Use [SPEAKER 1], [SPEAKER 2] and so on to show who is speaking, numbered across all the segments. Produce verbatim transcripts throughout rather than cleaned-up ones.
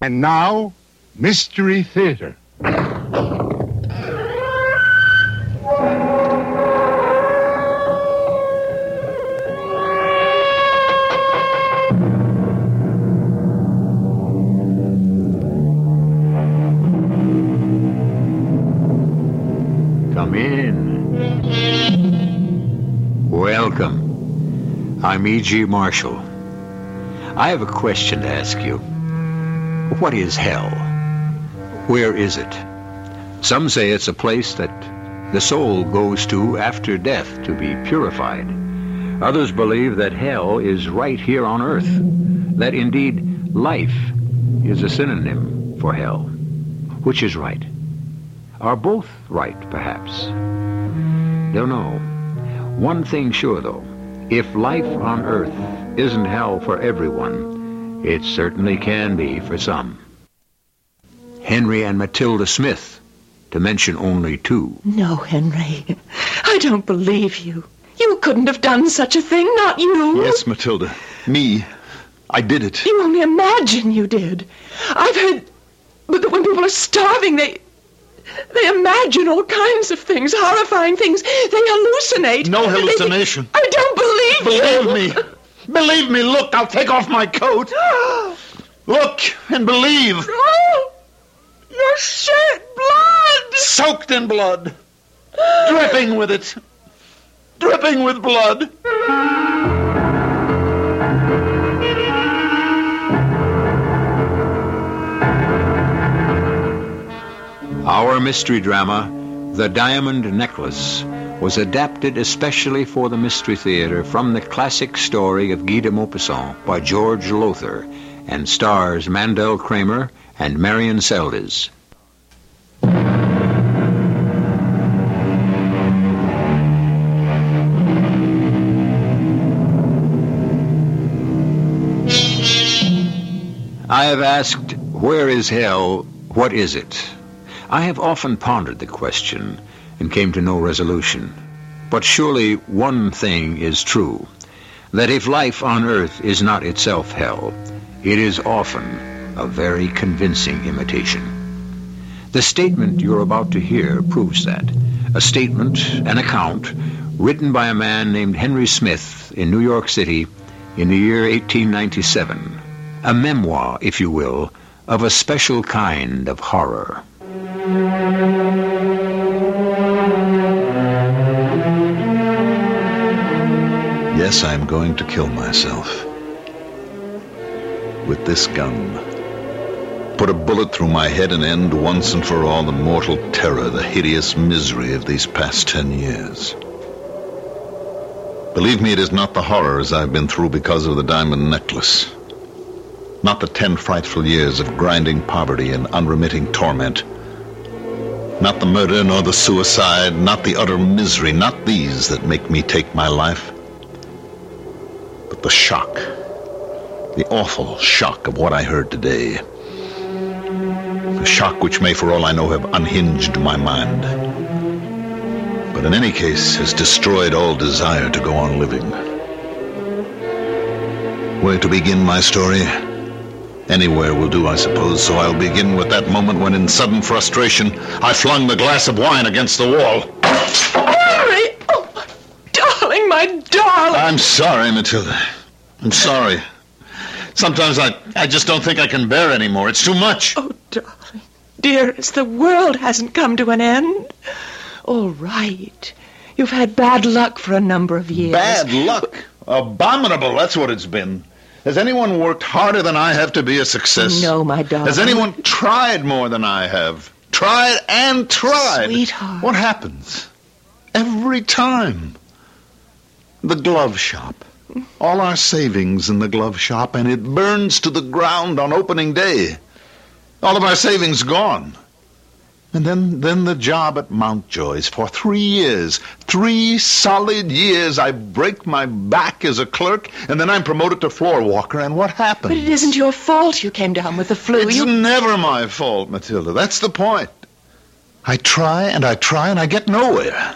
[SPEAKER 1] And now, Mystery Theater.
[SPEAKER 2] Come in. Welcome. I'm E G. Marshall. I have a question to ask you. What is hell? Where is it? Some say it's a place that the soul goes to after death to be purified. Others believe that hell is right here on earth, that indeed life is a synonym for hell. Which is right? Are both right, perhaps? Don't know. One thing sure, though. If life on earth isn't hell for everyone, it certainly can be for some. Henry and Matilda Smith, to mention only two.
[SPEAKER 3] No, Henry. I don't believe you. You couldn't have done such a thing, not you.
[SPEAKER 4] Yes, Matilda. Me. I did it.
[SPEAKER 3] You only imagine you did. I've heard that when people are starving, they... They imagine all kinds of things, horrifying things. They hallucinate.
[SPEAKER 4] No hallucination.
[SPEAKER 3] They, I don't believe
[SPEAKER 4] Believe
[SPEAKER 3] you.
[SPEAKER 4] me. Believe me. Look, I'll take off my coat. Look and believe.
[SPEAKER 3] Oh, your shirt, blood.
[SPEAKER 4] Soaked in blood. Dripping with it. Dripping with blood.
[SPEAKER 2] Our mystery drama, The Diamond Necklace, was adapted especially for the Mystery Theater from the classic story of Guy de Maupassant by George Lothar and stars Mandel Kramer and Marion Seldes. I have asked, where is hell? What is it? I have often pondered the question and came to no resolution. But surely one thing is true, that if life on earth is not itself hell, it is often a very convincing imitation. The statement you're about to hear proves that. A statement, an account, written by a man named Henry Smith in New York City in the year eighteen ninety-seven. A memoir, if you will, of a special kind of horror.
[SPEAKER 4] Yes, I'm going to kill myself. With this gun. Put a bullet through my head and end once and for all the mortal terror, the hideous misery of these past ten years. Believe me, it is not the horrors I've been through because of the diamond necklace. Not the ten frightful years of grinding poverty and unremitting torment. Not the murder nor the suicide, not the utter misery, not these that make me take my life. But the shock, the awful shock of what I heard today. The shock which may, for all I know, have unhinged my mind. But in any case, has destroyed all desire to go on living. Where to begin my story? Anywhere will do, I suppose, so I'll begin with that moment when, in sudden frustration, I flung the glass of wine against the wall.
[SPEAKER 3] Henry! Oh, my darling, my darling!
[SPEAKER 4] I'm sorry, Matilda. I'm sorry. Sometimes I, I just don't think I can bear anymore. It's too much.
[SPEAKER 3] Oh, darling, dearest, the world hasn't come to an end. All right. You've had bad luck for a number of years.
[SPEAKER 4] Bad luck? Abominable, that's what it's been. Has anyone worked harder than I have to be a success?
[SPEAKER 3] No, my darling.
[SPEAKER 4] Has anyone tried more than I have? Tried and tried.
[SPEAKER 3] Sweetheart.
[SPEAKER 4] What happens? Every time. The glove shop. All our savings in the glove shop, and it burns to the ground on opening day. All of our savings gone. And then, then the job at Mountjoy's for three years. Three solid years. I break my back as a clerk, and then I'm promoted to floor walker, and what happens?
[SPEAKER 3] But it isn't your fault you came down with the flu.
[SPEAKER 4] It's
[SPEAKER 3] you...
[SPEAKER 4] never my fault, Matilda. That's the point. I try and I try and I get nowhere.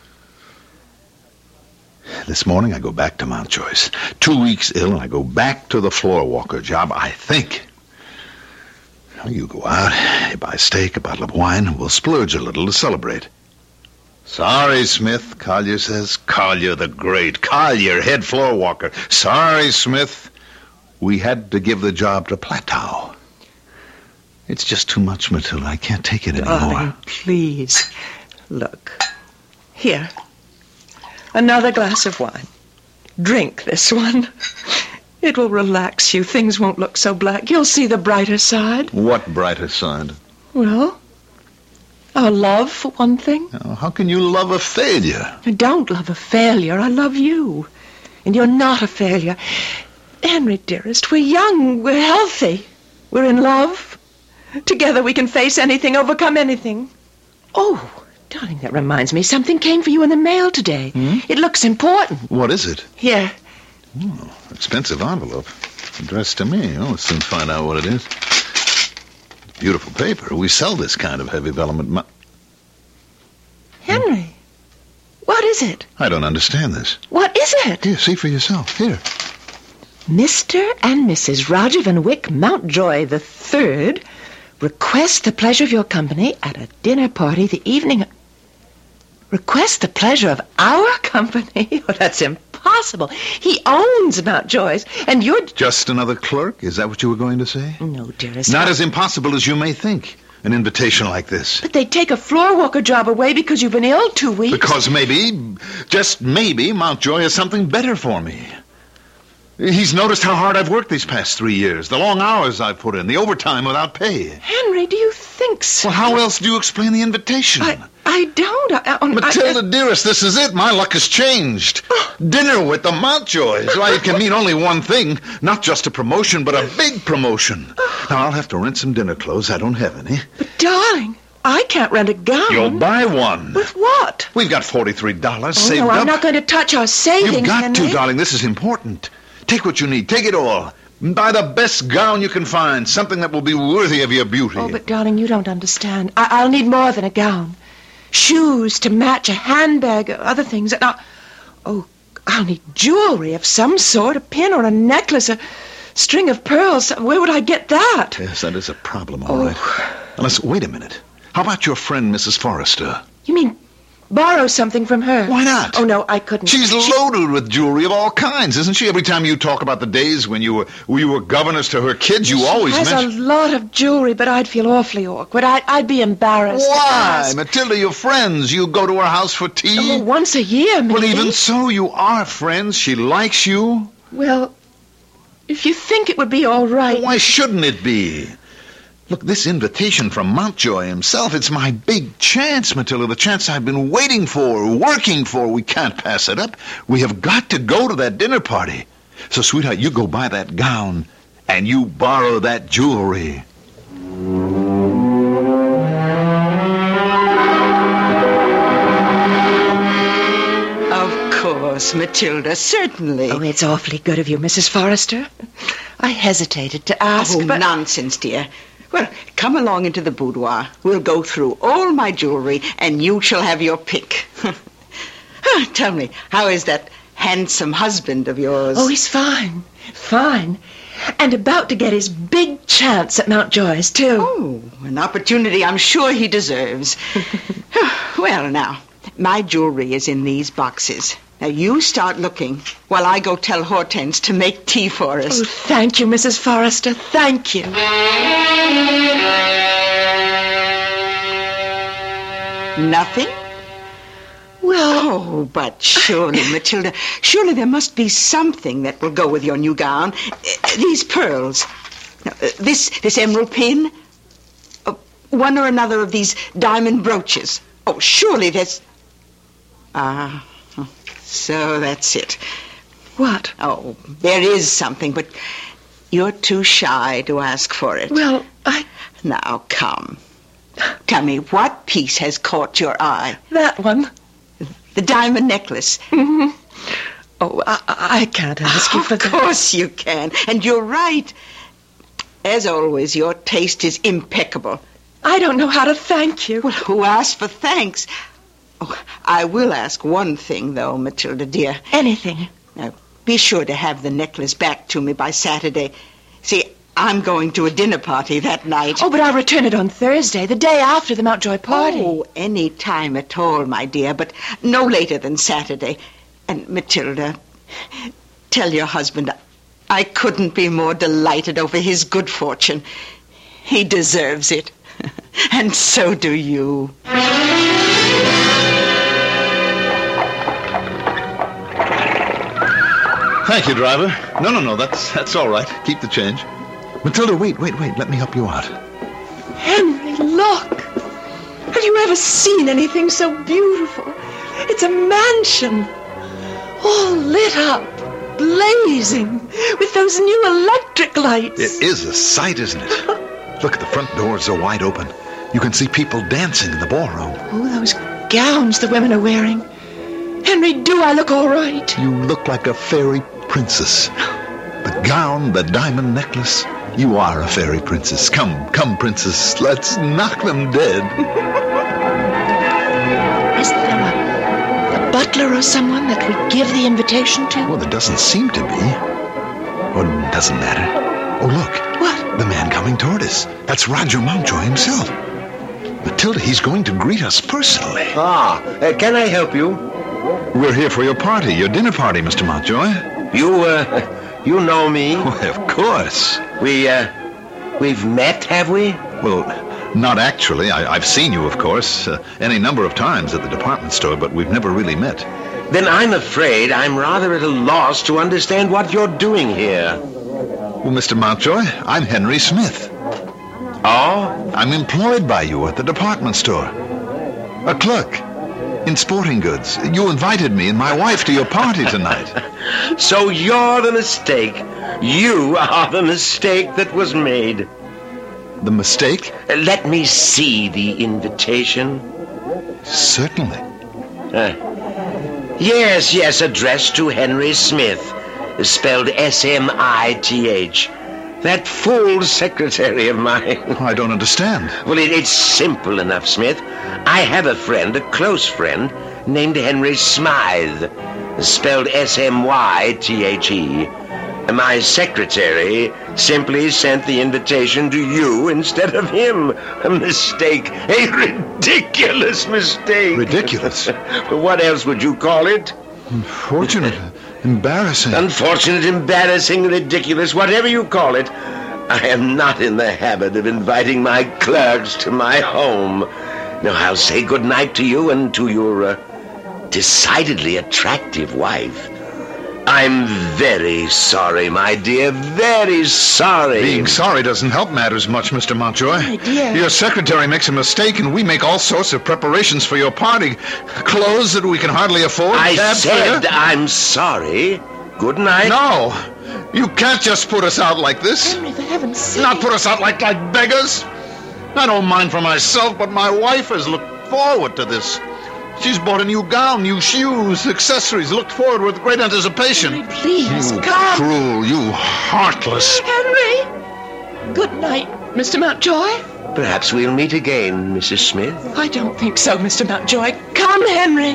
[SPEAKER 4] This morning I go back to Mountjoy's. Two weeks ill and I go back to the floor walker job, I think. You go out, you buy a steak, a bottle of wine. We'll splurge a little to celebrate. Sorry, Smith, Collier says. Collier the Great. Collier, head floor walker. Sorry, Smith. We had to give the job to Platow. It's just too much, Matilda. I can't take it anymore.
[SPEAKER 3] Darling, please. Look. Here. Another glass of wine. Drink this one. It will relax you. Things won't look so black. You'll see the brighter side.
[SPEAKER 4] What brighter side?
[SPEAKER 3] Well, our love, for one thing.
[SPEAKER 4] Now, how can you love a failure?
[SPEAKER 3] I don't love a failure. I love you. And you're not a failure. Henry, dearest, we're young. We're healthy. We're in love. Together we can face anything, overcome anything. Oh, darling, that reminds me. Something came for you in the mail today.
[SPEAKER 4] Hmm?
[SPEAKER 3] It looks important.
[SPEAKER 4] What is it?
[SPEAKER 3] Here.
[SPEAKER 4] Oh, expensive envelope. Addressed to me. Oh, we'll soon find out what it is. Beautiful paper. We sell this kind of heavy element. Mu-
[SPEAKER 3] Henry, what is it?
[SPEAKER 4] I don't understand this.
[SPEAKER 3] What is it?
[SPEAKER 4] Here, see for yourself. Here.
[SPEAKER 3] Mister and Missus Roger Van Wyck Mountjoy the Third request the pleasure of your company at a dinner party the evening... Request the pleasure of our company? Oh, that's impossible. He owns Mountjoy's, and you're...
[SPEAKER 4] Just another clerk? Is that what you were going to say?
[SPEAKER 3] No, dearest.
[SPEAKER 4] Not
[SPEAKER 3] I...
[SPEAKER 4] as impossible as you may think. An invitation like this.
[SPEAKER 3] But they take a floor walker job away because you've been ill two weeks.
[SPEAKER 4] Because maybe, just maybe, Mountjoy has something better for me. He's noticed how hard I've worked these past three years, the long hours I've put in, the overtime without pay.
[SPEAKER 3] Henry, do you think so?
[SPEAKER 4] Well, how else do you explain the invitation?
[SPEAKER 3] I, I don't. I, I,
[SPEAKER 4] Matilda,
[SPEAKER 3] I,
[SPEAKER 4] dearest, this is it. My luck has changed. Dinner with the Mountjoys. Why, it can mean only one thing. Not just a promotion, but a big promotion. Now, I'll have to rent some dinner clothes. I don't have any.
[SPEAKER 3] But, darling, I can't rent a gown.
[SPEAKER 4] You'll buy one.
[SPEAKER 3] With what?
[SPEAKER 4] We've got forty-three dollars
[SPEAKER 3] Oh,
[SPEAKER 4] saved
[SPEAKER 3] no, I'm
[SPEAKER 4] up.
[SPEAKER 3] not going to touch our savings,
[SPEAKER 4] You've got
[SPEAKER 3] Henry.
[SPEAKER 4] to, darling. This is important. Take what you need. Take it all. Buy the best gown you can find. Something that will be worthy of your beauty.
[SPEAKER 3] Oh, but, darling, you don't understand. I- I'll need more than a gown. Shoes to match, a handbag, other things. And I'll... Oh, I'll need jewelry of some sort, a pin or a necklace, a string of pearls. Where would I get that?
[SPEAKER 4] Yes, that is a problem, all
[SPEAKER 3] Oh.
[SPEAKER 4] right. Unless, wait a minute. How about your friend, Missus Forrester?
[SPEAKER 3] You mean borrow something from her?
[SPEAKER 4] Why not?
[SPEAKER 3] Oh, no, I couldn't.
[SPEAKER 4] She's loaded with jewelry of all kinds, isn't she? Every time you talk about the days when you were when you were governess to her kids, you
[SPEAKER 3] she
[SPEAKER 4] always
[SPEAKER 3] has
[SPEAKER 4] mention...
[SPEAKER 3] a lot of jewelry, but I'd feel awfully awkward. I'd, I'd be embarrassed. to
[SPEAKER 4] Why?
[SPEAKER 3] ask.
[SPEAKER 4] Matilda, you're friends. You go to her house for tea.
[SPEAKER 3] Oh, once a year, maybe.
[SPEAKER 4] Well, even so, you are friends. She likes you.
[SPEAKER 3] Well, if you think it would be all right...
[SPEAKER 4] Why shouldn't it be? Look, this invitation from Mountjoy himself, it's my big chance, Matilda, the chance I've been waiting for, working for. We can't pass it up. We have got to go to that dinner party. So, sweetheart, you go buy that gown, and you borrow that jewelry.
[SPEAKER 5] Of course, Matilda, certainly.
[SPEAKER 3] Oh, it's awfully good of you, Missus Forrester. I hesitated to ask,
[SPEAKER 5] Oh,
[SPEAKER 3] but...
[SPEAKER 5] nonsense, dear. Well, come along into the boudoir. We'll go through all my jewelry, and you shall have your pick. Tell me, how is that handsome husband of yours?
[SPEAKER 3] Oh, he's fine. Fine. And about to get his big chance at Mountjoy's, too.
[SPEAKER 5] Oh, an opportunity I'm sure he deserves. Well, now, my jewelry is in these boxes. Now, you start looking while I go tell Hortense to make tea for us.
[SPEAKER 3] Oh, thank you, Missus Forrester. Thank you.
[SPEAKER 5] Nothing?
[SPEAKER 3] Well,
[SPEAKER 5] Oh, but surely, Matilda, surely there must be something that will go with your new gown. Uh, These pearls. Now, uh, This this emerald pin. Uh, One or another of these diamond brooches. Oh, surely there's... Ah, so that's it.
[SPEAKER 3] what?
[SPEAKER 5] Oh, there is something, but you're too shy to ask for it.
[SPEAKER 3] Well, I...
[SPEAKER 5] Now, come. Tell me, what piece has caught your eye?
[SPEAKER 3] That one.
[SPEAKER 5] The diamond necklace.
[SPEAKER 3] Mm-hmm. Oh, I, I can't ask you for
[SPEAKER 5] Of
[SPEAKER 3] that.
[SPEAKER 5] course you can. And you're right. As always, your taste is impeccable.
[SPEAKER 3] I don't know how to thank you.
[SPEAKER 5] Well, who asked for thanks? Oh, I will ask one thing, though, Matilda, dear.
[SPEAKER 3] Anything.
[SPEAKER 5] Now, be sure to have the necklace back to me by Saturday. See, I'm going to a dinner party that night.
[SPEAKER 3] Oh, but I'll return it on Thursday, the day after the Mountjoy party.
[SPEAKER 5] Oh, any time at all, my dear, but no later than Saturday. And Matilda, tell your husband I couldn't be more delighted over his good fortune. He deserves it. And so do you.
[SPEAKER 4] Thank you, driver. No, no, no, that's that's all right. Keep the change. Matilda, wait, wait, wait. Let me help you out.
[SPEAKER 3] Henry, look. Have you ever seen anything so beautiful? It's a mansion, all lit up, blazing, with those new electric lights.
[SPEAKER 4] It is a sight, isn't it? Look, the front doors are wide open. You can see people dancing in the ballroom.
[SPEAKER 3] Oh, those gowns the women are wearing. Henry, do I look all right?
[SPEAKER 4] You look like a fairy princess. The gown, the diamond necklace. You are a fairy princess. Come, come, princess. Let's knock them dead.
[SPEAKER 3] Is there a, a butler or someone that we give the invitation to?
[SPEAKER 4] Well, there doesn't seem to be. Or it doesn't matter. Oh, look.
[SPEAKER 3] What?
[SPEAKER 4] The man coming toward us. That's Roger Mountjoy himself. Matilda, he's going to greet us personally.
[SPEAKER 6] Ah, uh, can I help you?
[SPEAKER 4] We're here for your party, your dinner party, Mister Mountjoy.
[SPEAKER 6] You, uh, you know me?
[SPEAKER 4] Why, of course.
[SPEAKER 6] We, uh, we've met, have we?
[SPEAKER 4] Well, not actually. I, I've seen you, of course, uh, any number of times at the department store, but we've never really met.
[SPEAKER 6] Then I'm afraid I'm rather at a loss to understand what you're doing here.
[SPEAKER 4] Well, Mister Mountjoy, I'm Henry Smith.
[SPEAKER 6] Oh?
[SPEAKER 4] I'm employed by you at the department store. A clerk in sporting goods. You invited me and my wife to your party tonight.
[SPEAKER 6] So you're the mistake. You are the mistake that was made.
[SPEAKER 4] The mistake?
[SPEAKER 6] Uh, let me see the invitation.
[SPEAKER 4] Certainly.
[SPEAKER 6] Uh, yes, yes, addressed to Henry Smith, spelled S M I T H. That fool secretary of mine.
[SPEAKER 4] I don't understand.
[SPEAKER 6] Well, it, it's simple enough, Smith. I have a friend, a close friend, named Henry Smythe, spelled S M Y T H E. My secretary simply sent the invitation to you instead of him. A mistake. A ridiculous mistake.
[SPEAKER 4] Ridiculous?
[SPEAKER 6] What else would you call it?
[SPEAKER 4] Unfortunate. Embarrassing.
[SPEAKER 6] Unfortunate, embarrassing, ridiculous, whatever you call it. I am not in the habit of inviting my clerks to my home. Now, I'll say good night to you and to your uh, decidedly attractive wife. I'm very sorry, my dear, very sorry.
[SPEAKER 4] Being sorry doesn't help matters much, Mister Mountjoy.
[SPEAKER 3] My dear.
[SPEAKER 4] Your secretary makes a mistake, and we make all sorts of preparations for your party. Clothes that we can hardly afford.
[SPEAKER 6] I
[SPEAKER 4] cab
[SPEAKER 6] said
[SPEAKER 4] fare.
[SPEAKER 6] I'm sorry. Good night.
[SPEAKER 4] No, you can't just put us out like this.
[SPEAKER 3] Henry, for heaven's sake.
[SPEAKER 4] Not put us out like, like beggars. I don't mind for myself, but my wife has looked forward to this. She's bought a new gown, new shoes, accessories, looked forward with great anticipation.
[SPEAKER 3] Henry, please,
[SPEAKER 4] You
[SPEAKER 3] come.
[SPEAKER 4] cruel, you heartless.
[SPEAKER 3] Henry! Good night, Mister Mountjoy.
[SPEAKER 6] Perhaps we'll meet again, Missus Smith.
[SPEAKER 3] I don't think so, Mister Mountjoy. Come, Henry.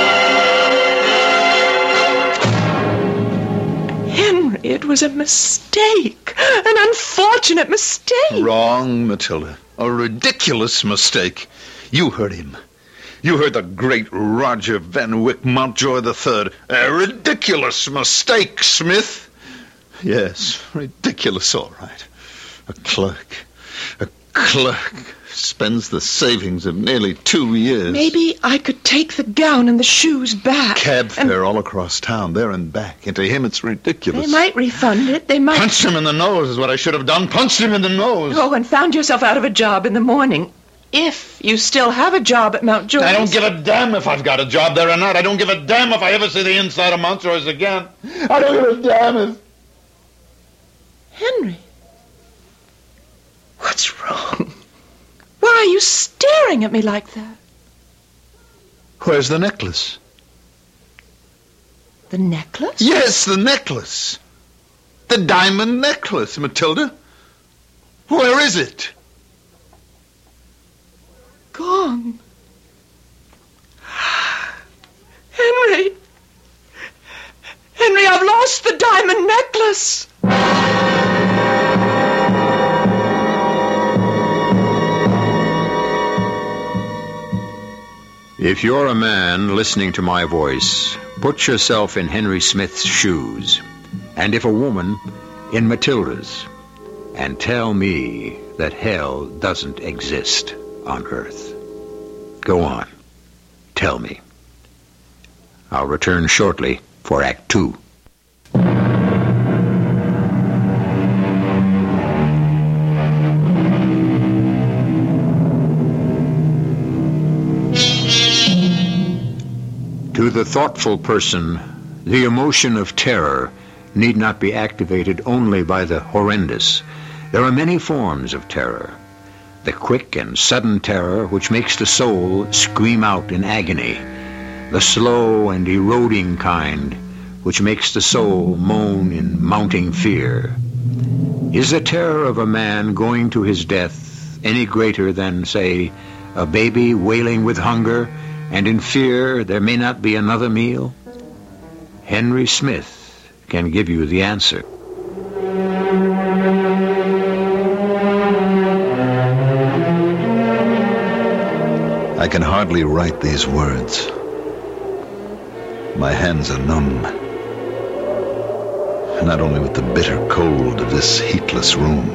[SPEAKER 3] Henry, it was a mistake. An unfortunate mistake.
[SPEAKER 4] Wrong, Matilda. A ridiculous mistake. You heard him. You heard the great Roger Van Wyck Mountjoy the Third. A ridiculous mistake, Smith. Yes, ridiculous, all right. A clerk. A clerk spends the savings of nearly two years.
[SPEAKER 3] Maybe I could take the gown and the shoes back.
[SPEAKER 4] Cab
[SPEAKER 3] and
[SPEAKER 4] fare all across town, there and back. And to him, it's ridiculous.
[SPEAKER 3] They might refund it. They might...
[SPEAKER 4] Punched him in the nose is what I should have done. Punched him in the nose.
[SPEAKER 3] Oh, and found yourself out of a job in the morning. If you still have a job at Mountjoy.
[SPEAKER 4] I don't give a damn if I've got a job there or not. I don't give a damn if I ever see the inside of Mountjoy's again. I don't give a damn if...
[SPEAKER 3] Henry. What's wrong? Why are you staring at me like that?
[SPEAKER 4] Where's the necklace?
[SPEAKER 3] The necklace?
[SPEAKER 4] Yes, the necklace. The diamond necklace, Matilda. Where is it?
[SPEAKER 3] Gone. Henry. Henry, I've lost the diamond necklace.
[SPEAKER 2] If you're a man listening to my voice, put yourself in Henry Smith's shoes, and if a woman, in Matilda's, and tell me that hell doesn't exist on Earth. Go on. Tell me. I'll return shortly for Act Two. To the thoughtful person, the emotion of terror need not be activated only by the horrendous. There are many forms of terror. The quick and sudden terror which makes the soul scream out in agony. The slow and eroding kind which makes the soul moan in mounting fear. Is the terror of a man going to his death any greater than, say, a baby wailing with hunger and in fear there may not be another meal? Henry Smith can give you the answer.
[SPEAKER 4] I can hardly write these words. My hands are numb. Not only with the bitter cold of this heatless room,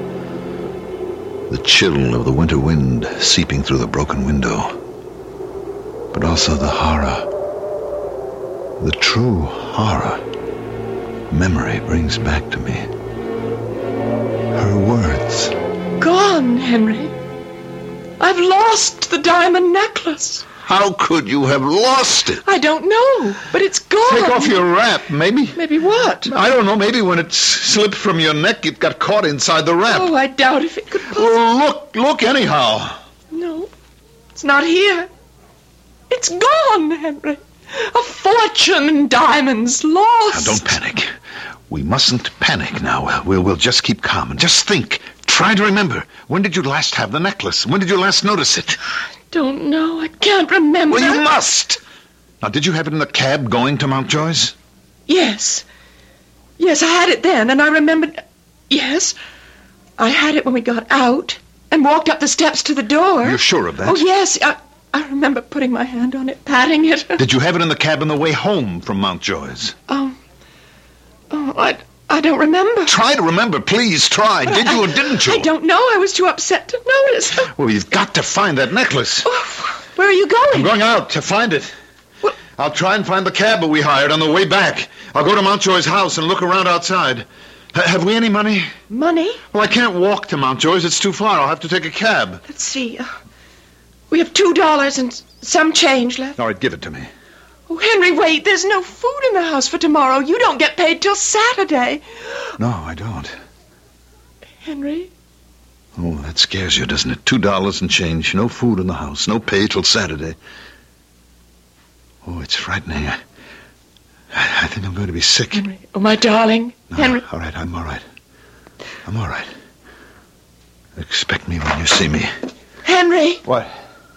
[SPEAKER 4] the chill of the winter wind seeping through the broken window, but also the horror, the true horror memory brings back to me. Her words.
[SPEAKER 3] Gone, Henry. I've lost the diamond necklace.
[SPEAKER 4] How could you have lost it?
[SPEAKER 3] I don't know, but it's gone.
[SPEAKER 4] Take off your wrap, maybe.
[SPEAKER 3] Maybe what?
[SPEAKER 4] I don't know, maybe when it slipped from your neck, it got caught inside the wrap.
[SPEAKER 3] Oh, I doubt if it could possibly...
[SPEAKER 4] Well, look, look anyhow.
[SPEAKER 3] No, it's not here. It's gone, Henry. A fortune in diamonds lost.
[SPEAKER 4] Now, don't panic. We mustn't panic now. We'll, we'll just keep calm and just think. Try to remember. When did you last have the necklace? When did you last notice it?
[SPEAKER 3] I don't know. I can't remember.
[SPEAKER 4] Well, you must. Now, did you have it in the cab going to Mountjoy's?
[SPEAKER 3] Yes. Yes, I had it then, and I remembered... Yes, I had it when we got out and walked up the steps to the door.
[SPEAKER 4] You're sure of that?
[SPEAKER 3] Oh, yes. I, I remember putting my hand on it, patting it.
[SPEAKER 4] Did you have it in the cab on the way home from Mountjoy's?
[SPEAKER 3] Oh, oh, I, I don't remember.
[SPEAKER 4] Try to remember, please, try. Did you or didn't you?
[SPEAKER 3] I don't know. I was too upset to notice.
[SPEAKER 4] Well, you've got to find that necklace.
[SPEAKER 3] Oh, where are you going?
[SPEAKER 4] I'm going out to find it.
[SPEAKER 3] Well,
[SPEAKER 4] I'll try and find the cab we hired on the way back. I'll go to Mountjoy's house and look around outside. H- have we any money?
[SPEAKER 3] Money?
[SPEAKER 4] Well, I can't walk to Mountjoy's. It's too far. I'll have to take a cab.
[SPEAKER 3] Let's see. Uh, we have two dollars and some change left.
[SPEAKER 4] All right, give it to me.
[SPEAKER 3] Oh, Henry, wait. There's no food in the house for tomorrow. You don't get paid till Saturday.
[SPEAKER 4] No, I don't.
[SPEAKER 3] Henry?
[SPEAKER 4] Oh, that scares you, doesn't it? Two dollars and change. No food in the house. No pay till Saturday. Oh, it's frightening. I, I think I'm going to be sick.
[SPEAKER 3] Henry. Oh, my darling.
[SPEAKER 4] No,
[SPEAKER 3] Henry.
[SPEAKER 4] All right, I'm all right. I'm all right. Expect me when you see me.
[SPEAKER 3] Henry.
[SPEAKER 4] What?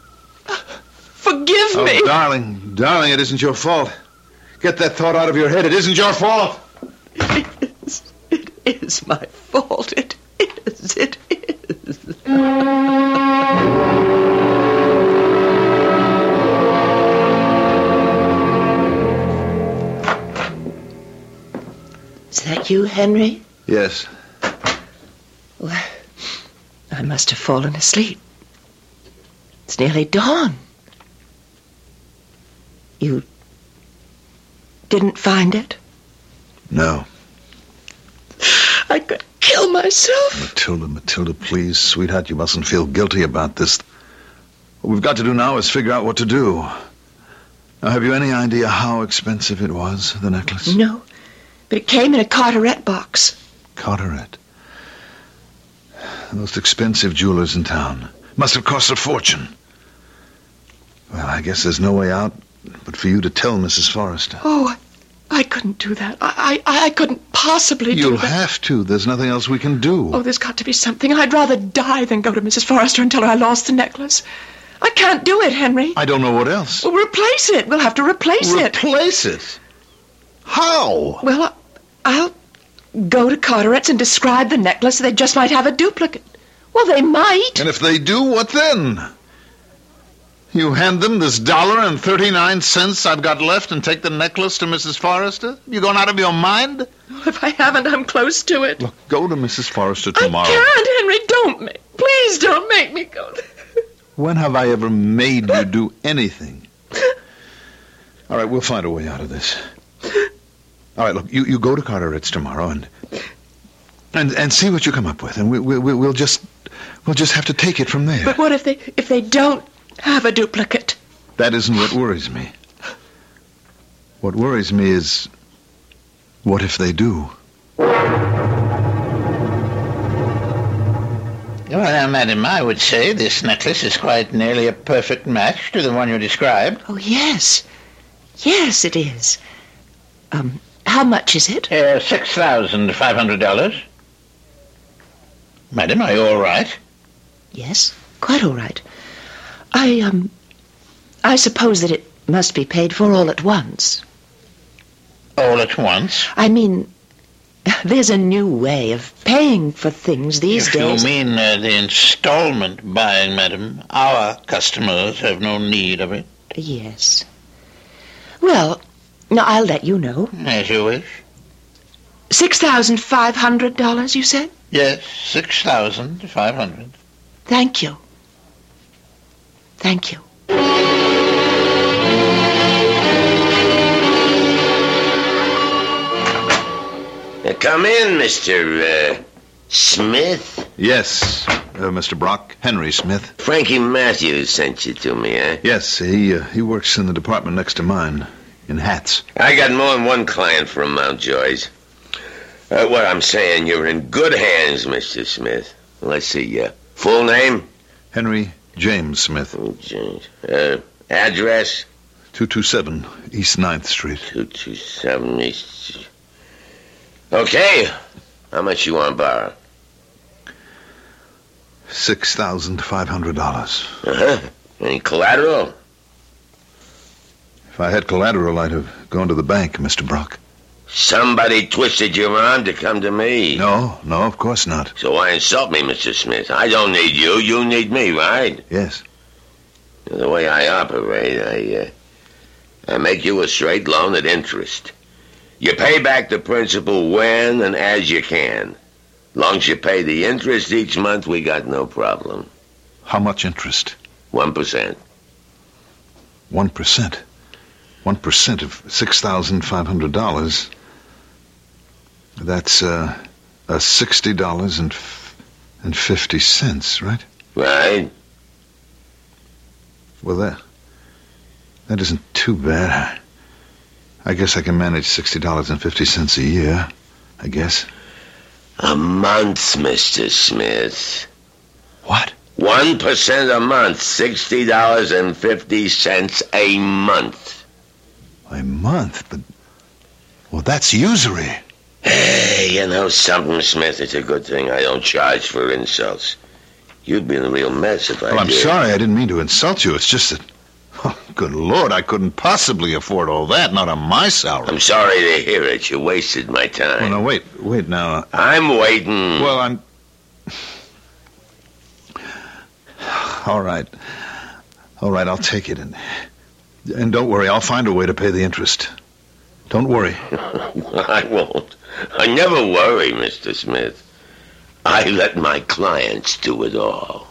[SPEAKER 3] Forgive
[SPEAKER 4] Oh,
[SPEAKER 3] me.
[SPEAKER 4] darling, darling, it isn't your fault. Get that thought out of your head. It isn't your fault.
[SPEAKER 3] It is. It is my fault. It is. It is. Is that you, Henry?
[SPEAKER 4] Yes.
[SPEAKER 3] Well, I must have fallen asleep. It's nearly dawn. You didn't find it?
[SPEAKER 4] No.
[SPEAKER 3] I could kill myself.
[SPEAKER 4] Matilda, Matilda, please, sweetheart, you mustn't feel guilty about this. What we've got to do now is figure out what to do. Now, have you any idea how expensive it was, the necklace?
[SPEAKER 3] No, but it came in a Carteret box.
[SPEAKER 4] Carteret. The most expensive jewelers in town. Must have cost a fortune. Well, I guess there's no way out but for you to tell Missus Forrester.
[SPEAKER 3] Oh, I, I couldn't do that. I, I, I couldn't possibly do
[SPEAKER 4] You'll
[SPEAKER 3] that.
[SPEAKER 4] have to. There's nothing else we can do.
[SPEAKER 3] Oh, there's got to be something. I'd rather die than go to Missus Forrester and tell her I lost the necklace. I can't do it, Henry.
[SPEAKER 4] I don't know what else.
[SPEAKER 3] Well, replace it. We'll have to replace it.
[SPEAKER 4] Replace it? How?
[SPEAKER 3] Well, I- I'll go to Carteret's and describe the necklace. They just might have a duplicate. Well, they might.
[SPEAKER 4] And if they do, what then? You hand them this dollar and thirty-nine cents I've got left and take the necklace to Missus Forrester? You going out of your mind?
[SPEAKER 3] Well, if I haven't, I'm close to it.
[SPEAKER 4] Look, go to Missus Forrester tomorrow.
[SPEAKER 3] I can't, Henry. Don't make... Please don't make me go there.
[SPEAKER 4] When have I ever made you do anything? All right, we'll find a way out of this. All right, look, you, you go to Carteret's tomorrow and and and see what you come up with, and we, we, we, we'll just we'll just have to take it from there.
[SPEAKER 3] But what if they if they don't have a duplicate?
[SPEAKER 4] That isn't what worries me. What worries me is, what if they do?
[SPEAKER 7] Well, madam, I would say this necklace is quite nearly a perfect match to the one you described.
[SPEAKER 3] Oh, yes. Yes, it is. Um, how much is it?
[SPEAKER 7] Uh, six thousand five hundred dollars. Madam, are you all right?
[SPEAKER 3] Yes, quite all right. I, um, I suppose that it must be paid for all at once.
[SPEAKER 7] All at once?
[SPEAKER 3] I mean, there's a new way of paying for things these
[SPEAKER 7] if
[SPEAKER 3] days.
[SPEAKER 7] If you mean uh, the installment buying, madam, our customers have no need of it.
[SPEAKER 3] Yes. Well, now I'll let you know.
[SPEAKER 7] As you wish.
[SPEAKER 3] Six thousand five hundred dollars, you said?
[SPEAKER 7] Yes, six thousand five hundred.
[SPEAKER 3] Thank you. Thank you.
[SPEAKER 6] Now, come in, Mister Uh, Smith.
[SPEAKER 4] Yes, uh, Mister Brock. Henry Smith.
[SPEAKER 6] Frankie Matthews sent you to me, eh?
[SPEAKER 4] Yes, he uh, he works in the department next to mine, in hats.
[SPEAKER 6] I got more than one client from Mountjoy's. Uh, what I'm saying, you're in good hands, Mister Smith. Let's see, uh, full name?
[SPEAKER 4] Henry James Smith.
[SPEAKER 6] Oh, James. Uh, address?
[SPEAKER 4] two two seven East ninth Street.
[SPEAKER 6] two two seven East... Okay. How much you want to borrow?
[SPEAKER 4] six thousand five hundred dollars.
[SPEAKER 6] Uh-huh. Any collateral?
[SPEAKER 4] If I had collateral, I'd have gone to the bank, Mister Brock.
[SPEAKER 6] Somebody twisted your arm to come to me.
[SPEAKER 4] No, no, of course not.
[SPEAKER 6] So why insult me, Mister Smith? I don't need you. You need me, right?
[SPEAKER 4] Yes.
[SPEAKER 6] The way I operate, I, uh, I make you a straight loan at interest. You pay back the principal when and as you can. Long as you pay the interest each month, we got no problem.
[SPEAKER 4] How much interest?
[SPEAKER 6] One percent.
[SPEAKER 4] One percent? One percent of six thousand five hundred dollars. That's, uh, uh sixty dollars and fifty cents, right?
[SPEAKER 6] Right.
[SPEAKER 4] Well, that, that isn't too bad. I guess I can manage sixty dollars and fifty cents a year, I guess.
[SPEAKER 6] A month, Mister Smith.
[SPEAKER 4] What?
[SPEAKER 6] One percent a month, sixty dollars and fifty cents a month.
[SPEAKER 4] A month? But, well, that's usury.
[SPEAKER 6] Hey, you know something, Smith? It's a good thing I don't charge for insults. You'd be in a real mess if I
[SPEAKER 4] Well, I'm
[SPEAKER 6] did.
[SPEAKER 4] sorry, I didn't mean to insult you. It's just that, oh, good Lord, I couldn't possibly afford all that, not on my salary.
[SPEAKER 6] I'm sorry to hear it. You wasted my time.
[SPEAKER 4] Well, no, wait, wait now.
[SPEAKER 6] I'm waiting.
[SPEAKER 4] Well, I'm... All right. All right, I'll take it. And, and don't worry, I'll find a way to pay the interest. Don't worry.
[SPEAKER 6] I won't. I never worry, Mister Smith. I let my clients do it all.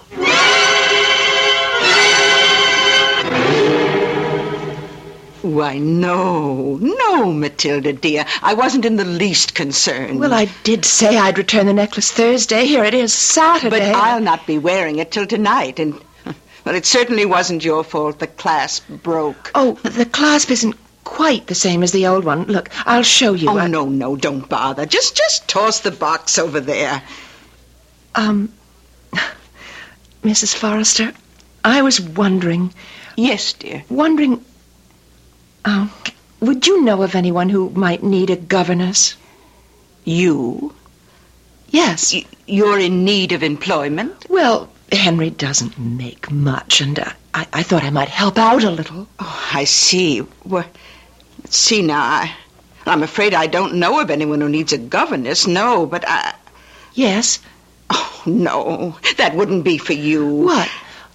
[SPEAKER 5] Why, no, no, Matilda, dear. I wasn't in the least concerned.
[SPEAKER 3] Well, I did say I'd return the necklace Thursday. Here it is, Saturday.
[SPEAKER 5] But I'll not be wearing it till tonight, and, well, it certainly wasn't your fault. The clasp broke.
[SPEAKER 3] Oh, the clasp isn't quite the same as the old one. Look, I'll show you.
[SPEAKER 5] Oh,
[SPEAKER 3] I...
[SPEAKER 5] no, no, don't bother. Just, just toss the box over there.
[SPEAKER 3] Um, Missus Forrester, I was wondering...
[SPEAKER 5] Yes, dear.
[SPEAKER 3] Wondering... Oh, would you know of anyone who might need a governess?
[SPEAKER 5] You?
[SPEAKER 3] Yes.
[SPEAKER 5] Y- you're in need of employment?
[SPEAKER 3] Well, Henry doesn't make much, and uh, I, I thought I might help out a little.
[SPEAKER 5] Oh, I see. Well, let's see now. I, I'm afraid I don't know of anyone who needs a governess, no, but I...
[SPEAKER 3] Yes?
[SPEAKER 5] Oh, no, that wouldn't be for you.
[SPEAKER 3] What? I,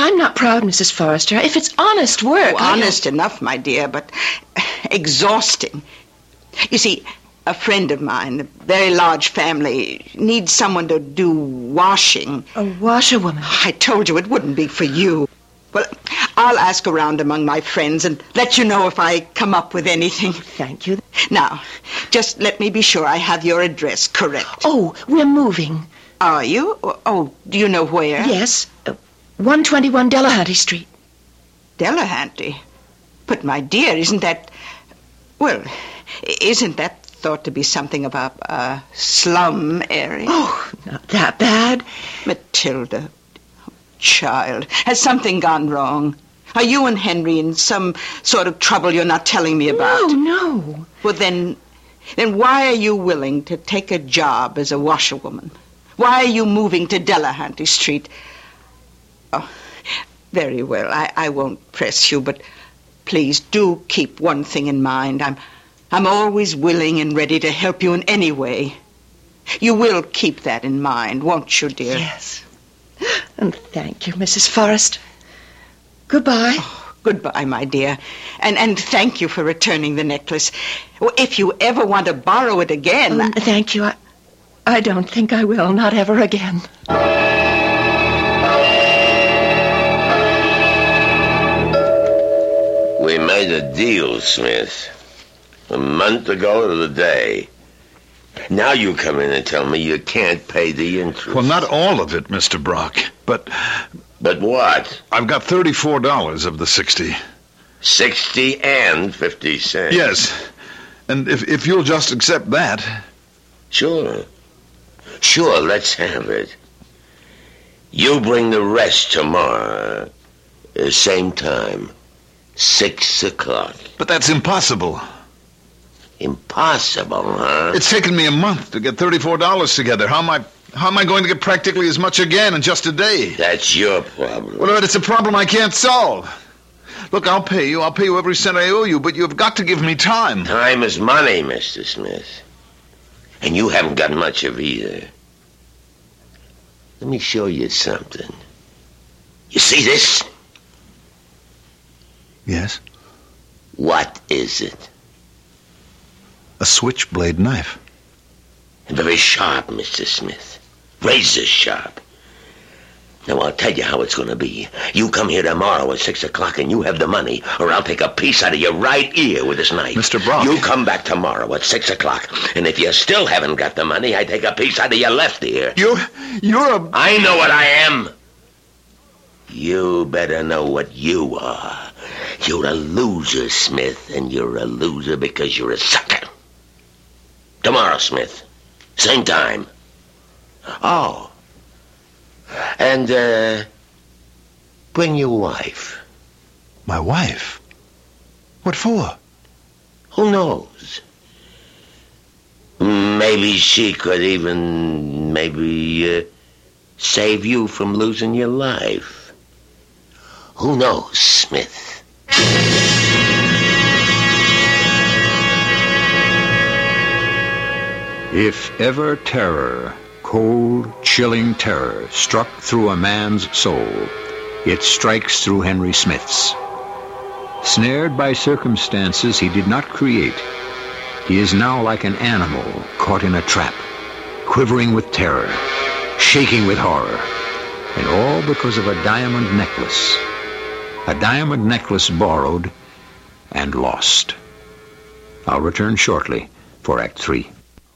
[SPEAKER 3] I'm not proud, Missus Forrester. If it's honest work...
[SPEAKER 5] Oh,
[SPEAKER 3] I
[SPEAKER 5] honest
[SPEAKER 3] don't-
[SPEAKER 5] enough, my dear, but exhausting. You see, a friend of mine, a very large family, needs someone to do washing.
[SPEAKER 3] A washerwoman.
[SPEAKER 5] I told you it wouldn't be for you. Well, I'll ask around among my friends and let you know if I come up with anything.
[SPEAKER 3] Thank you.
[SPEAKER 5] Now, just let me be sure I have your address correct.
[SPEAKER 3] Oh, we're moving.
[SPEAKER 5] Are you? Oh, do you know where?
[SPEAKER 3] Yes. Uh, one twenty-one Delahanty Street.
[SPEAKER 5] Delahanty? But, my dear, isn't that... Well, isn't that thought to be something of a, a slum area?
[SPEAKER 3] Oh, not that bad.
[SPEAKER 5] Matilda, child, has something gone wrong? Are you and Henry in some sort of trouble you're not telling me about?
[SPEAKER 3] No, no.
[SPEAKER 5] Well, then, then why are you willing to take a job as a washerwoman? Why are you moving to Delahanty Street? Oh, very well. I, I won't press you, but please do keep one thing in mind. I'm, I'm always willing and ready to help you in any way. You will keep that in mind, won't you, dear?
[SPEAKER 3] Yes. And thank you, Missus Forrester. Goodbye.
[SPEAKER 5] Oh, goodbye, my dear. And and thank you for returning the necklace. Well, if you ever want to borrow it again...
[SPEAKER 3] Um, thank you. I, I don't think I will. Not ever again.
[SPEAKER 6] We made a deal, Smith. A month ago to the day. Now you come in and tell me you can't pay the interest.
[SPEAKER 4] Well, not all of it, Mister Brock, but
[SPEAKER 6] But what?
[SPEAKER 4] I've got thirty-four dollars of the sixty.
[SPEAKER 6] Sixty and fifty cents.
[SPEAKER 4] Yes, and if, if you'll just accept that...
[SPEAKER 6] Sure. Sure, let's have it. You bring the rest tomorrow. Uh, same time. Six o'clock.
[SPEAKER 4] But that's impossible.
[SPEAKER 6] Impossible, huh?
[SPEAKER 4] It's taken me a month to get thirty-four dollars together. How am I how am I going to get practically as much again in just a day?
[SPEAKER 6] That's your problem.
[SPEAKER 4] Well, it's a problem I can't solve. Look, I'll pay you. I'll pay you every cent I owe you, but you've got to give me time.
[SPEAKER 6] Time is money, Mister Smith. And you haven't got much of either. Let me show you something. You see this?
[SPEAKER 4] Yes?
[SPEAKER 6] What is it?
[SPEAKER 4] A switchblade knife.
[SPEAKER 6] Very sharp, Mister Smith. Razor sharp. Now, I'll tell you how it's going to be. You come here tomorrow at six o'clock and you have the money, or I'll take a piece out of your right ear with this knife.
[SPEAKER 4] Mister Brock.
[SPEAKER 6] You come back tomorrow at six o'clock, and if you still haven't got the money, I take a piece out of your left ear.
[SPEAKER 4] You, you're a...
[SPEAKER 6] I know what I am. You better know what you are. You're a loser, Smith, and you're a loser because you're a sucker. Tomorrow, Smith. Same time. Oh. And, uh, bring your wife.
[SPEAKER 4] My wife? What for?
[SPEAKER 6] Who knows? Maybe she could even, maybe, uh, save you from losing your life. Who knows, Smith?
[SPEAKER 2] If ever terror, cold, chilling terror, struck through a man's soul, it strikes through Henry Smith's. Snared by circumstances he did not create, he is now like an animal caught in a trap, quivering with terror, shaking with horror, and all because of a diamond necklace. A diamond necklace borrowed and lost. I'll return shortly for Act Three.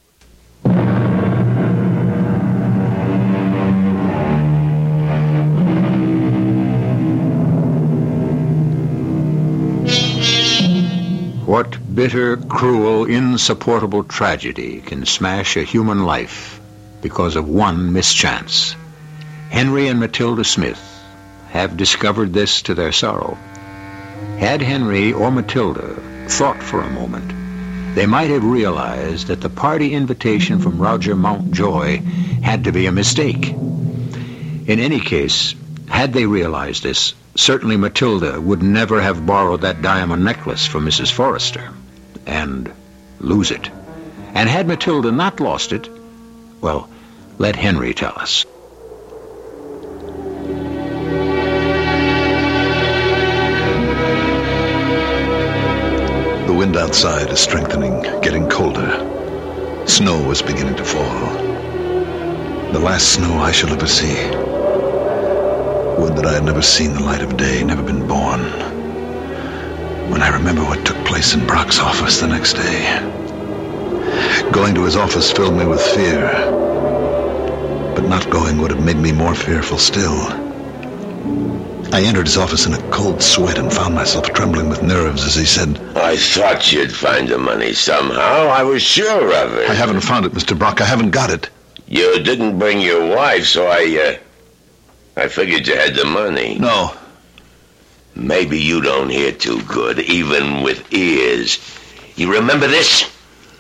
[SPEAKER 2] What bitter, cruel, insupportable tragedy can smash a human life because of one mischance? Henry and Matilda Smith have discovered this to their sorrow. Had Henry or Matilda thought for a moment, they might have realized that the party invitation from Roger Mountjoy had to be a mistake. In any case, had they realized this, certainly Matilda would never have borrowed that diamond necklace from Missus Forrester and lose it. And had Matilda not lost it, well, let Henry tell us.
[SPEAKER 4] outside is strengthening, getting colder. Snow was beginning to fall. The last snow I shall ever see. Would that I had never seen the light of day, never been born. When I remember what took place in Brock's office the next day. Going to his office filled me with fear. But not going would have made me more fearful still. I entered his office in a cold sweat and found myself trembling with nerves as he said,
[SPEAKER 6] I thought you'd find the money somehow. I was sure of it.
[SPEAKER 4] I haven't found it, Mister Brock. I haven't got it.
[SPEAKER 6] You didn't bring your wife, so I, uh, I figured you had the money.
[SPEAKER 4] No.
[SPEAKER 6] Maybe you don't hear too good, even with ears. You remember this?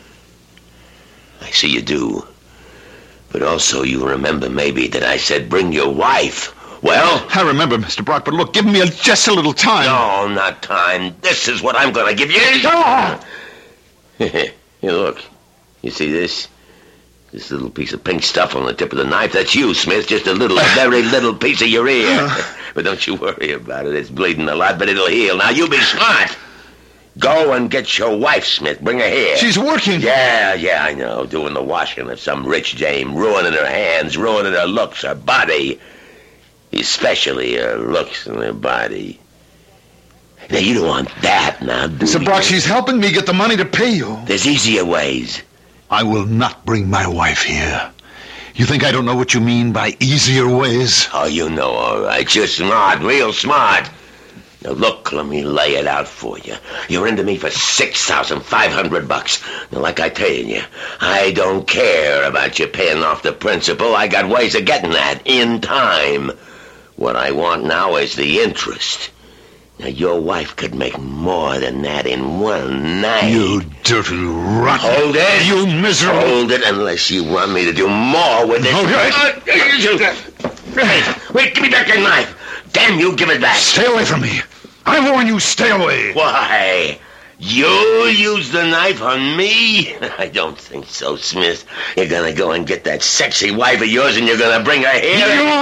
[SPEAKER 6] I see you do. But also you remember maybe that I said bring your wife. Well?
[SPEAKER 4] I remember, Mister Brock, but look, give me a, just a little time.
[SPEAKER 6] No, not time. This is what I'm going to give you. Oh! Here, look. You see this? This little piece of pink stuff on the tip of the knife, that's you, Smith. Just a little, a very little piece of your ear. But don't you worry about it. It's bleeding a lot, but it'll heal. Now, you be smart. Go and get your wife, Smith. Bring her here.
[SPEAKER 4] She's working.
[SPEAKER 6] Yeah, yeah, I know. Doing the washing of some rich dame. Ruining her hands, ruining her looks, her body. Especially her looks and her body. Now, you don't want that now, do
[SPEAKER 4] Mister
[SPEAKER 6] you?
[SPEAKER 4] Brock, she's helping me get the money to pay you.
[SPEAKER 6] There's easier ways.
[SPEAKER 4] I will not bring my wife here. You think I don't know what you mean by easier ways?
[SPEAKER 6] Oh, you know, all right. You're smart, real smart. Now, look, let me lay it out for you. You're into me for six thousand five hundred bucks. Now, like I tell you, I don't care about you paying off the principal. I got ways of getting that in time. What I want now is the interest. Now, your wife could make more than that in one night.
[SPEAKER 4] You dirty rat.
[SPEAKER 6] Hold it.
[SPEAKER 4] You miserable.
[SPEAKER 6] Hold it unless you want me to do more with it.
[SPEAKER 4] Hold it.
[SPEAKER 6] Wait, wait, give me back your knife. Damn you, give it back.
[SPEAKER 4] Stay away from me. I warn you, stay away.
[SPEAKER 6] Why? You'll use the knife on me? I don't think so, Smith. You're gonna go and get that sexy wife of yours and you're gonna bring her here?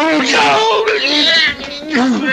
[SPEAKER 6] No!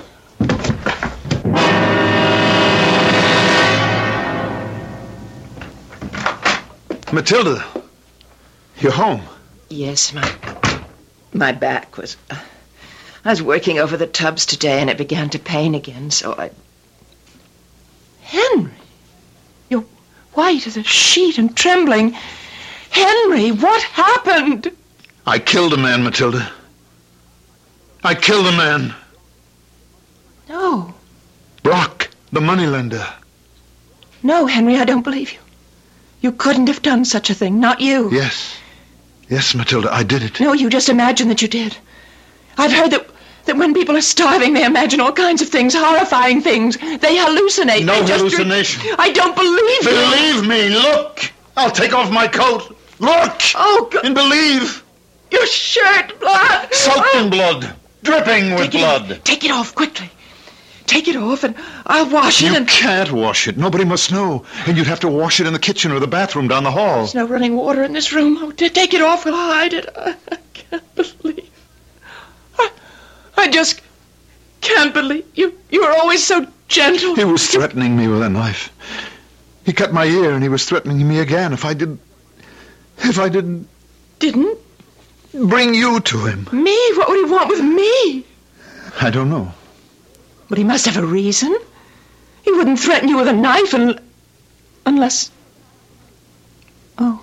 [SPEAKER 4] Matilda, you're home.
[SPEAKER 3] Yes, my my back was... Uh, I was working over the tubs today, and it began to pain again, so I... Henry! You're white as a sheet and trembling. Henry, what happened?
[SPEAKER 4] I killed a man, Matilda. I killed a man.
[SPEAKER 3] No.
[SPEAKER 4] Brock, the moneylender.
[SPEAKER 3] No, Henry, I don't believe you. You couldn't have done such a thing, not you.
[SPEAKER 4] Yes. Yes, Matilda, I did it.
[SPEAKER 3] No, you just imagine that you did. I've heard that that when people are starving, they imagine all kinds of things, horrifying things. They hallucinate.
[SPEAKER 4] No
[SPEAKER 3] they just
[SPEAKER 4] hallucination.
[SPEAKER 3] Re- I don't believe you.
[SPEAKER 4] Believe me, look. I'll take off my coat. Look.
[SPEAKER 3] Oh, God.
[SPEAKER 4] And believe.
[SPEAKER 3] Your shirt, blood.
[SPEAKER 4] Soaked in blood. Dripping with
[SPEAKER 3] Take it
[SPEAKER 4] blood.
[SPEAKER 3] off. Take it off quickly. Take it off and I'll wash it.
[SPEAKER 4] You
[SPEAKER 3] and...
[SPEAKER 4] can't wash it. Nobody must know. And you'd have to wash it in the kitchen or the bathroom down the hall.
[SPEAKER 3] There's no running water in this room. Oh, t- take it off. We'll hide it. I, I can't believe. I, I just can't believe you. You were always so gentle.
[SPEAKER 4] He was threatening me with a knife. He cut my ear and he was threatening me again if I did... If I didn't...
[SPEAKER 3] Didn't?
[SPEAKER 4] Bring you to him.
[SPEAKER 3] Me? What would he want with me?
[SPEAKER 4] I don't know.
[SPEAKER 3] But he must have a reason. He wouldn't threaten you with a knife un- unless... Oh.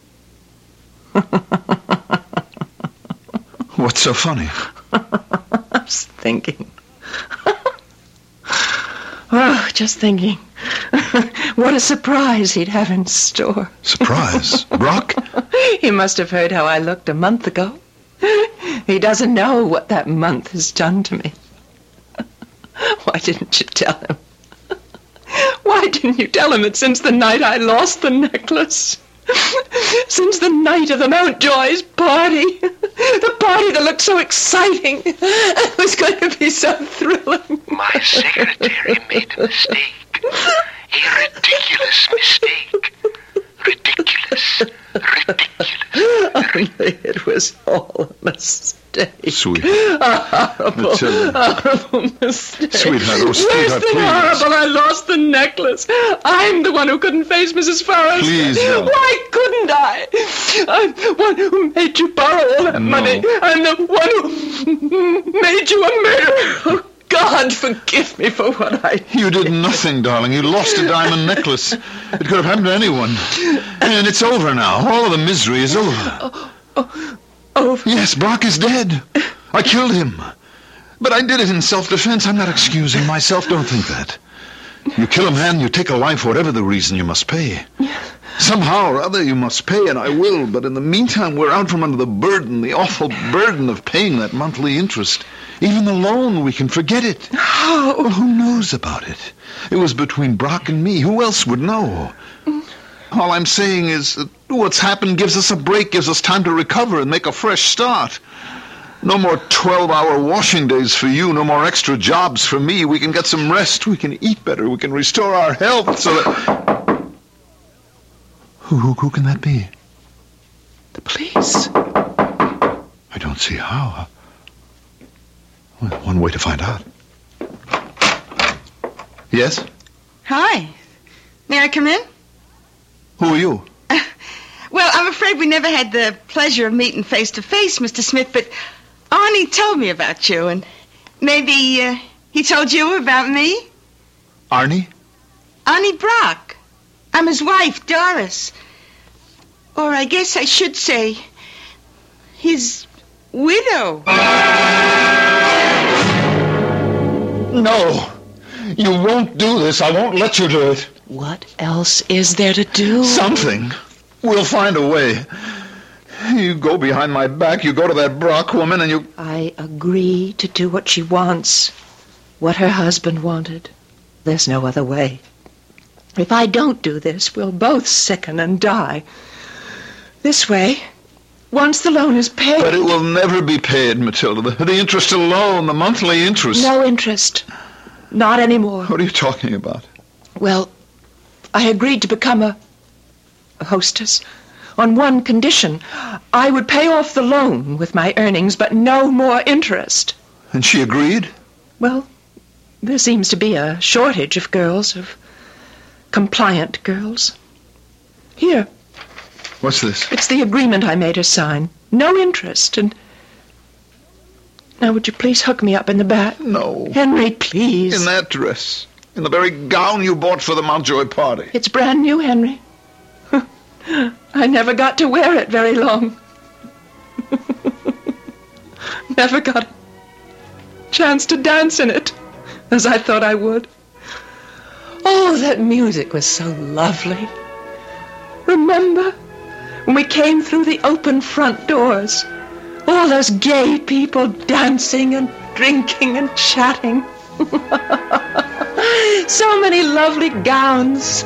[SPEAKER 4] What's so funny?
[SPEAKER 3] I was thinking. Oh, just thinking. What a surprise he'd have in store.
[SPEAKER 4] Surprise? Brock?
[SPEAKER 3] He must have heard how I looked a month ago. He doesn't know what that month has done to me. Why didn't you tell him? Why didn't you tell him that since the night I lost the necklace, since the night of the Mountjoy's party, the party that looked so exciting, it was going to be so thrilling.
[SPEAKER 8] My secretary made a mistake. A ridiculous mistake. Ridiculous. Ridiculous.
[SPEAKER 3] Only it was all a mistake. mistake.
[SPEAKER 4] Sweet.
[SPEAKER 3] A horrible,
[SPEAKER 4] Matilda.
[SPEAKER 3] horrible mistake.
[SPEAKER 4] Sweetheart, oh,
[SPEAKER 3] Worse
[SPEAKER 4] sweetheart,
[SPEAKER 3] than
[SPEAKER 4] please.
[SPEAKER 3] horrible, I lost the necklace. I'm the one who couldn't face Missus Forrest.
[SPEAKER 4] Please, no.
[SPEAKER 3] Why couldn't I? I'm the one who made you borrow all that
[SPEAKER 4] No.
[SPEAKER 3] money. I'm the one who made you a murderer. Oh, God, forgive me for what I did.
[SPEAKER 4] You did nothing, darling. You lost a diamond necklace. It could have happened to anyone. And it's over now. All of the misery is over.
[SPEAKER 3] Oh, oh, oh.
[SPEAKER 4] Yes, Brock is dead. I killed him. But I did it in self-defense. I'm not excusing myself. Don't think that. You kill a man, you take a life, whatever the reason, you must pay. Somehow or other you must pay, and I will. But in the meantime, we're out from under the burden, the awful burden of paying that monthly interest. Even the loan, we can forget it.
[SPEAKER 3] How?
[SPEAKER 4] Well, who knows about it? It was between Brock and me. Who else would know? All I'm saying is that what's happened gives us a break, gives us time to recover and make a fresh start. No more twelve-hour washing days for you, no more extra jobs for me. We can get some rest, we can eat better, we can restore our health so that... Who, who, who can that be?
[SPEAKER 3] The police.
[SPEAKER 4] I don't see how. Well, one way to find out. Yes?
[SPEAKER 5] Hi. May I come in?
[SPEAKER 4] Who are you?
[SPEAKER 5] Well, I'm afraid we never had the pleasure of meeting face to face, Mister Smith, but Arnie told me about you, and maybe uh, he told you about me?
[SPEAKER 4] Arnie?
[SPEAKER 5] Arnie Brock. I'm his wife, Doris. Or I guess I should say, his widow.
[SPEAKER 4] No. You won't do this. I won't let you do it.
[SPEAKER 3] What else is there to do?
[SPEAKER 4] Something. We'll find a way. You go behind my back, you go to that Brock woman, and you...
[SPEAKER 3] I agree to do what she wants, what her husband wanted. There's no other way. If I don't do this, we'll both sicken and die. This way, once the loan is paid...
[SPEAKER 4] But it will never be paid, Matilda. The, the interest alone, the monthly interest.
[SPEAKER 3] No interest. Not anymore.
[SPEAKER 4] What are you talking about?
[SPEAKER 3] Well, I agreed to become a, a hostess on one condition. I would pay off the loan with my earnings, but no more interest.
[SPEAKER 4] And she agreed?
[SPEAKER 3] Well, there seems to be a shortage of girls, of compliant girls. Here.
[SPEAKER 4] What's this?
[SPEAKER 3] It's the agreement I made her sign. No interest, and... Now, would you please hook me up in the back?
[SPEAKER 4] No.
[SPEAKER 3] Henry, please.
[SPEAKER 4] In that dress. In the very gown you bought for the Mountjoy party.
[SPEAKER 3] It's brand new, Henry. I never got to wear it very long. Never got a chance to dance in it, as I thought I would. Oh, that music was so lovely. Remember when we came through the open front doors? All those gay people dancing and drinking and chatting. So many lovely gowns.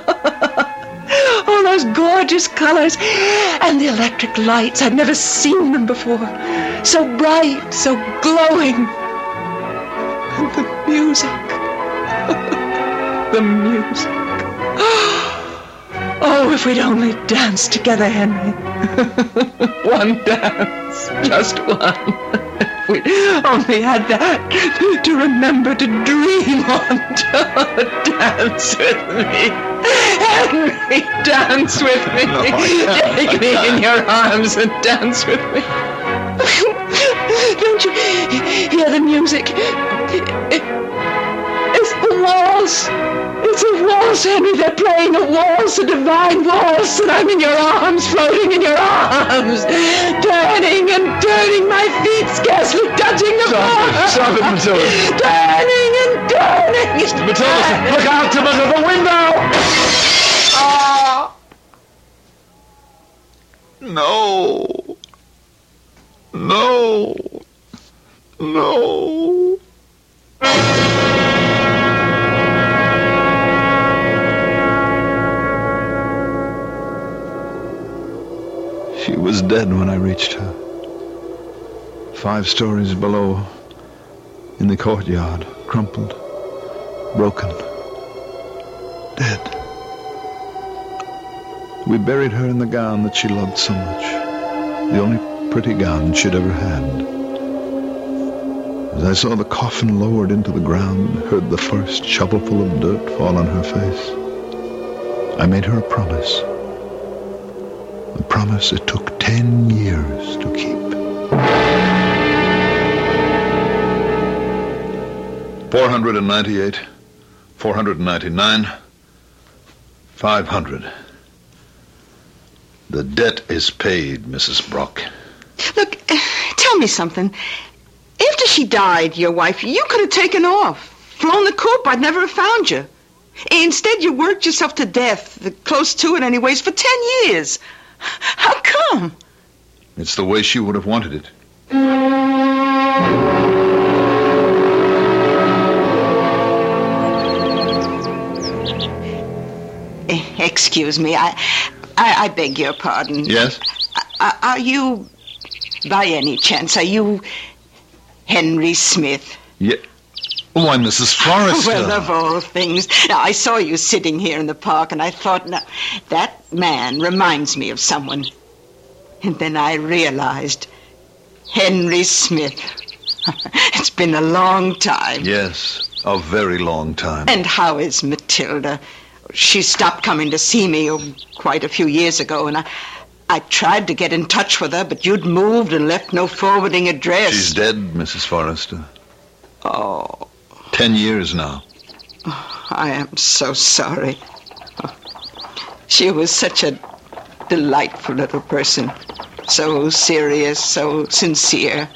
[SPEAKER 3] All those gorgeous colors. And the electric lights. I'd never seen them before. So bright, so glowing. And the music. The music. Oh, if we'd only danced together, Henry. One dance. Just one. If we only had that to remember to dream on. Dance with me. Henry, dance with me.
[SPEAKER 4] No, I
[SPEAKER 3] Take me in your arms and dance with me. Don't you hear the music? It's the waltz. It's a waltz, Henry. They're playing a waltz, a divine waltz, and I'm in your arms, floating in your arms, turning and turning, my feet scarcely touching the
[SPEAKER 4] Stop
[SPEAKER 3] floor.
[SPEAKER 4] it. Stop it, Matilda.
[SPEAKER 3] Turning and turning.
[SPEAKER 4] Matilda, look out to the window!
[SPEAKER 3] Ah.
[SPEAKER 4] No. No. No. She was dead when I reached her. Five stories below, in the courtyard, crumpled, broken, dead. We buried her in the gown that she loved so much, the only pretty gown she'd ever had. As I saw the coffin lowered into the ground, heard the first shovelful of dirt fall on her face, I made her a promise. A promise it took ten years to keep. Four hundred and ninety-eight, four hundred and ninety-nine, five hundred. The debt is paid, Missus Brock.
[SPEAKER 5] Look, uh, tell me something. After she died, your wife, you could have taken off, flown the coop. I'd never have found you. Instead, you worked yourself to death, close to it anyways, for ten years. How come?
[SPEAKER 4] It's the way she would have wanted it.
[SPEAKER 5] Excuse me, I, I, I beg your pardon.
[SPEAKER 4] Yes?
[SPEAKER 5] Are, are you, by any chance, are you Henry Smith?
[SPEAKER 4] Yeah. Why, Missus Forrester.
[SPEAKER 5] Well, of all things. Now, I saw you sitting here in the park, and I thought, now, that man reminds me of someone. And then I realized, Henry Smith. It's been a long time.
[SPEAKER 4] Yes, a very long time.
[SPEAKER 5] And how is Matilda? She stopped coming to see me oh, quite a few years ago, and I, I tried to get in touch with her, but you'd moved and left no forwarding address.
[SPEAKER 4] She's dead, Missus Forrester.
[SPEAKER 5] Oh.
[SPEAKER 4] Ten years now.
[SPEAKER 5] Oh, I am so sorry. Oh. She was such a delightful little person. So serious, so sincere.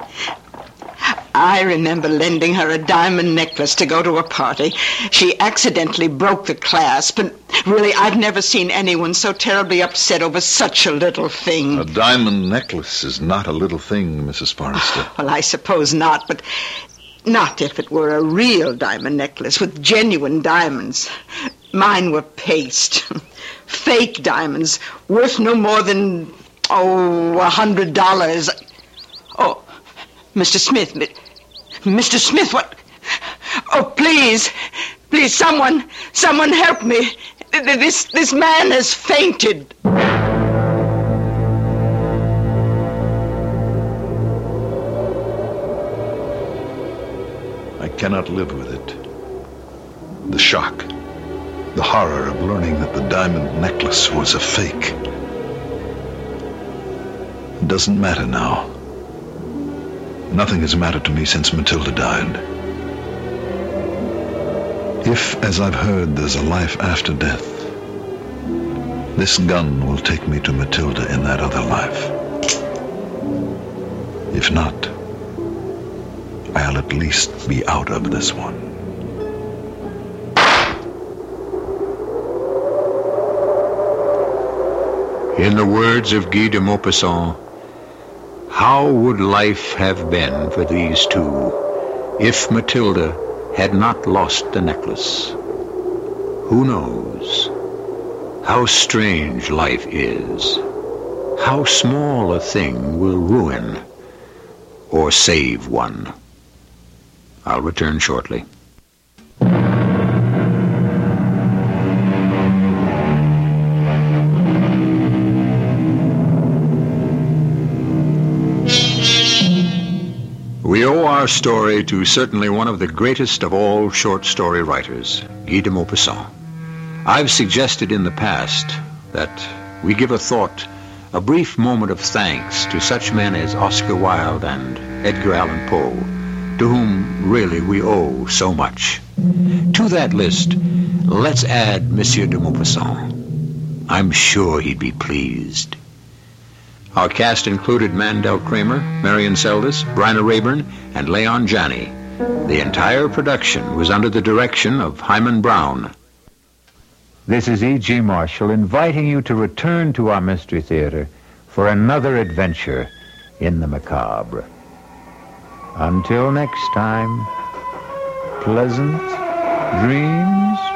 [SPEAKER 5] I remember lending her a diamond necklace to go to a party. She accidentally broke the clasp, and really, I've never seen anyone so terribly upset over such a little thing.
[SPEAKER 4] A diamond necklace is not a little thing, Missus Forrester.
[SPEAKER 5] Well, I suppose not, but not if it were a real diamond necklace with genuine diamonds. Mine were paste. Fake diamonds, worth no more than, oh, a hundred dollars. Oh, Mister Smith, Mister Smith, what? Oh, please, please, someone, someone help me. This, this man has fainted.
[SPEAKER 4] I cannot live with it. The shock, the horror of learning that the diamond necklace was a fake. It doesn't matter now. Nothing has mattered to me since Matilda died. If, as I've heard, there's a life after death, this gun will take me to Matilda in that other life. If not, I'll at least be out of this one.
[SPEAKER 2] In the words of Guy de Maupassant, how would life have been for these two if Matilda had not lost the necklace? Who knows? How strange life is. How small a thing will ruin or save one. I'll return shortly. We owe our story to certainly one of the greatest of all short story writers, Guy de Maupassant. I've suggested in the past that we give a thought, a brief moment of thanks to such men as Oscar Wilde and Edgar Allan Poe, to whom really we owe so much. To that list, let's add Monsieur de Maupassant. I'm sure he'd be pleased. Our cast included Mandel Kramer, Marion Seldes, Bryna Rayburn, and Leon Janney. The entire production was under the direction of Hyman Brown.
[SPEAKER 9] This is E G. Marshall inviting you to return to our Mystery Theater for another adventure in the macabre. Until next time, pleasant dreams.